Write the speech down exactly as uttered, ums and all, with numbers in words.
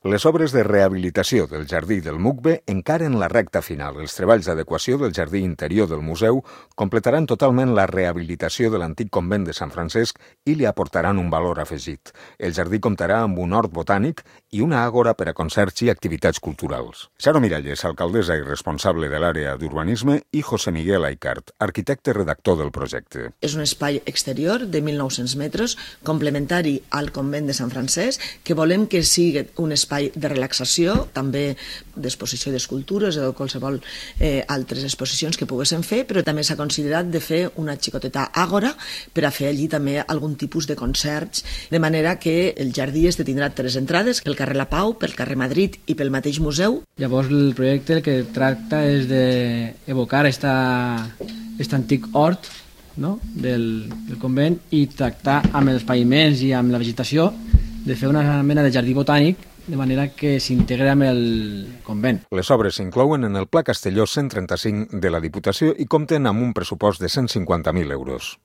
Les obres de rehabilitació del jardí del Mucbe encaren la recta final. Els treballs d'adequació del jardí interior del museu completaran totalment la rehabilitació de l'antic convent de Sant Francesc i li aportaran un valor afegit. El jardí comptarà amb un hort botànic i una àgora per a concerts i activitats culturals. Xaro Miralles, alcaldessa i responsable de l'àrea d'urbanisme, i José Miguel Aicart, arquitecte redactor del projecte. És un espai exterior de mil nou-cents metres, complementari al convent de Sant Francesc, que volem que sigui un espai de relaxació, també d'exposició d'escultures o de qualsevol eh, altres exposicions que poguéssim fer, però també s'ha considerat de fer una xicoteta àgora per a fer allí també algun tipus de concerts, de manera que el jardí este tindrà tres entrades, pel carrer La Pau, pel carrer Madrid i pel mateix museu. Llavors el projecte el que tracta és d'evocar aquest antic hort, no?, del, del convent, i tractar amb els paviments i amb la vegetació de fer una mena de jardí botànic de manera que s'integri amb el convent. Les obres s'inclouen en el Pla Castelló cent trenta-cinc de la Diputació i compten amb un pressupost de cent cinquanta mil euros.